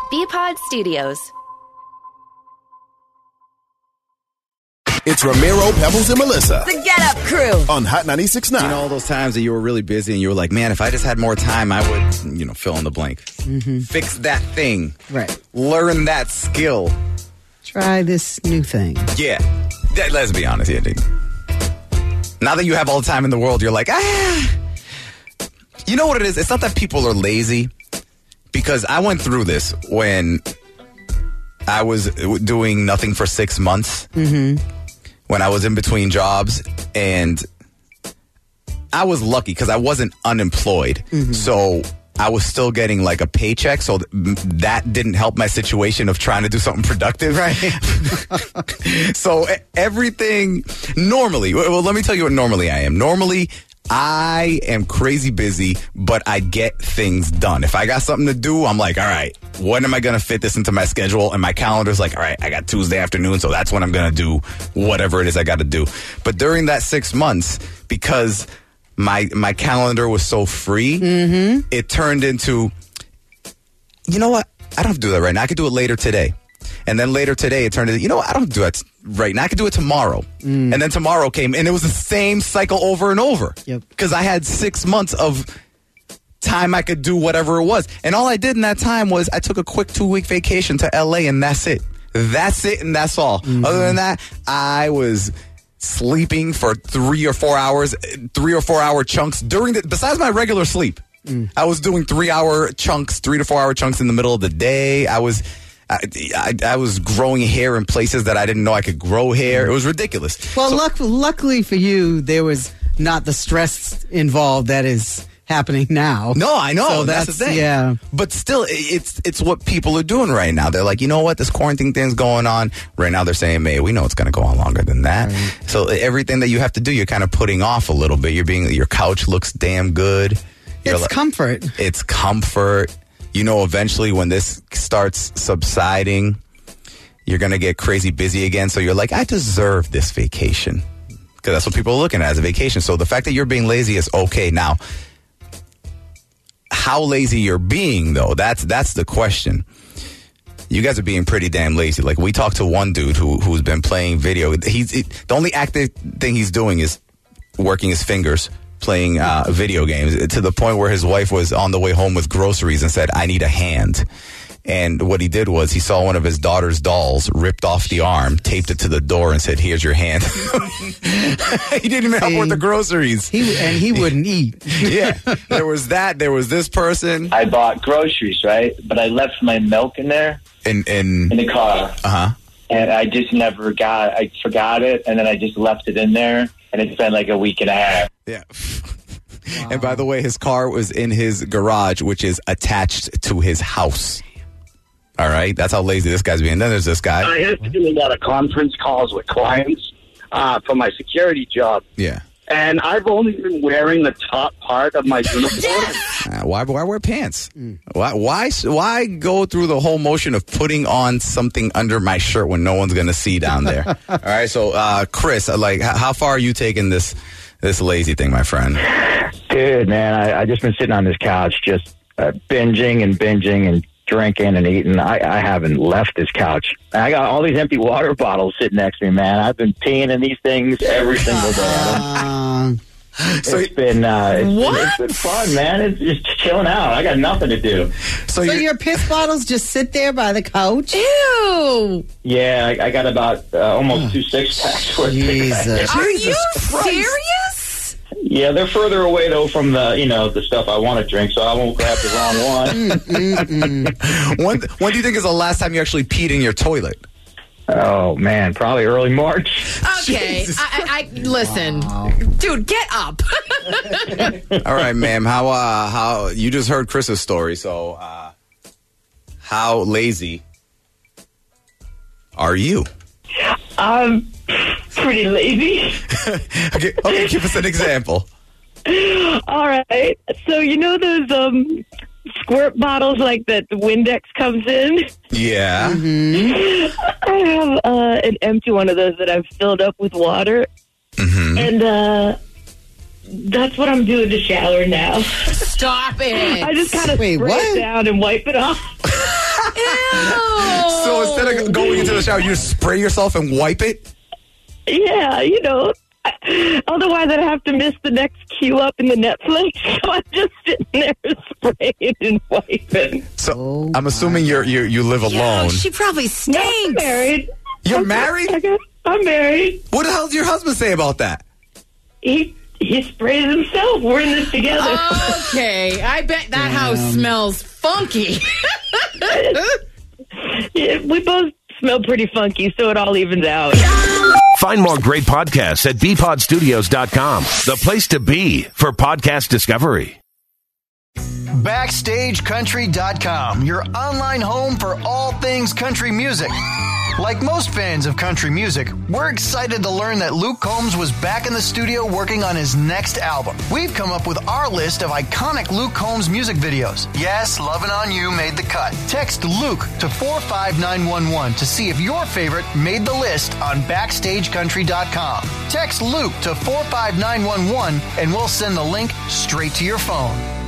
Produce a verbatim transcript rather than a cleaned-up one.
B-Pod Studios. It's Ramiro, Pebbles, and Melissa. The Get Up Crew. On Hot ninety-six point nine. You know, all those times that you were really busy and you were like, man, if I just had more time, I would, you know, fill in the blank. Mm-hmm. Fix that thing. Right. Learn that skill. Try this new thing. Yeah. Let's be honest here, dude. Now that you have all the time in the world, you're like, ah. You know what it is? It's not that people are lazy. Because I went through this when I was doing nothing for six months. Mm-hmm. When I was in between jobs. And I was lucky because I wasn't unemployed. Mm-hmm. So I was still getting like a paycheck. So th- that didn't help my situation of trying to do something productive. Right. So everything normally, well, let me tell you what normally I am. Normally, I am crazy busy, but I get things done. If I got something to do, I'm like, all right, when am I going to fit this into my schedule? And my calendar's like, all right, I got Tuesday afternoon, so that's when I'm going to do whatever it is I got to do. But during that six months, because my my calendar was so free, mm-hmm. it turned into, you know what? I don't have to do that right now. I could do it later today. And then later today, it turned into, you know what? I don't have to do it right now. I could do it tomorrow. Mm. And then tomorrow came, and it was the same cycle over and over. Yep. Because I had six months of time I could do whatever it was. And all I did in that time was I took a quick two-week vacation to L A, and that's it. That's it, and that's all. Mm-hmm. Other than that, I was sleeping for three or four hours, three or four-hour chunks during the, besides my regular sleep. Mm. I was doing three-hour chunks, three to four-hour chunks in the middle of the day. I was... I, I, I was growing hair in places that I didn't know I could grow hair. It was ridiculous. Well, so, luck, luckily for you, there was not the stress involved that is happening now. No, I know. So that's, that's the thing. Yeah. But still, it's it's what people are doing right now. They're like, you know what? This quarantine thing's going on. Right now, they're saying, hey, we know it's going to go on longer than that. Right. So everything that you have to do, you're kind of putting off a little bit. You're being, your couch looks damn good. You're it's like, comfort. It's comfort. You know, eventually when this starts subsiding, you're going to get crazy busy again. So you're like, I deserve this vacation. Because that's what people are looking at as a vacation. So the fact that you're being lazy is okay. Now, how lazy you're being, though, that's that's the question. You guys are being pretty damn lazy. Like, we talked to one dude who, who's been playing video. He's he, the only active thing he's doing is working his fingers, playing uh, video games, to the point where his wife was on the way home with groceries and said, I need a hand. And what he did was he saw one of his daughter's dolls, ripped off the arm, taped it to the door, and said, here's your hand. He didn't even help with the groceries. He, and he wouldn't eat. Yeah. There was that. There was this person. I bought groceries, right? But I left my milk in there. In, in, in the car. Uh-huh. And I just never got, I forgot it, and then I just left it in there. And it's been like a week and a half. Yeah. Wow. And by the way, his car was in his garage, which is attached to his house. All right? That's how lazy this guy's being. Then there's this guy. I have to do a lot of conference calls with clients uh, for my security job. Yeah. And I've only been wearing the top part of my uniform. Uh, why, why wear pants? Mm. Why, why, why go through the whole motion of putting on something under my shirt when no one's going to see down there? All right, so uh, Chris, like, how far are you taking this this lazy thing, my friend? Dude, man, I, I just been sitting on this couch, just uh, binging and binging and drinking and eating. I, I haven't left this couch. I got all these empty water bottles sitting next to me, man. I've been peeing in these things every single day. Uh, so it's been uh, it's, what? it's been fun, man. It's just chilling out. I got nothing to do. So, so your piss bottles just sit there by the couch? Ew. Yeah, I, I got about uh, almost oh, two six packs worth. Jesus, are Jesus you Christ. serious? Yeah, they're further away though from the you know the stuff I want to drink, so I won't grab the wrong one. mm, mm, when when do you think is the last time you actually peed in your toilet? Oh man, probably early March. Okay, I, I, I listen, wow. Dude, get up. All right, ma'am. How uh, how you just heard Chris's story? So, uh, how lazy are you? I'm pretty lazy. okay, okay, give us an example. All right. So you know those um. squirt bottles like that the Windex comes in? Yeah. Mm-hmm. I have uh, an empty one of those that I've filled up with water. Mm-hmm. And uh, that's what I'm doing to shower now. Stop it. I just kind of spray what? it down and wipe it off. So instead of going into the shower, you just spray yourself and wipe it? Yeah, you know. Otherwise, I'd have to miss the next queue up in the Netflix. So I'm just sitting there spraying and wiping. So Oh, I'm assuming you're, you you live alone. Yo, she probably No, I'm stinks. married. You're I'm- married? I got- I'm married. What the hell does your husband say about that? He he sprays himself. We're in this together. Okay, I bet that house smells funky. Yeah, we both smell pretty funky, so it all evens out. Find more great podcasts at b pod studios dot com, the place to be for podcast discovery. Backstage Country dot com, your online home for all things country music. Like most fans of country music, we're excited to learn that Luke Combs was back in the studio working on his next album. We've come up with our list of iconic Luke Combs music videos. Yes, Lovin' On You made the cut. Text Luke to four five nine one one to see if your favorite made the list on Backstage Country dot com. Text Luke to four five nine one one and we'll send the link straight to your phone.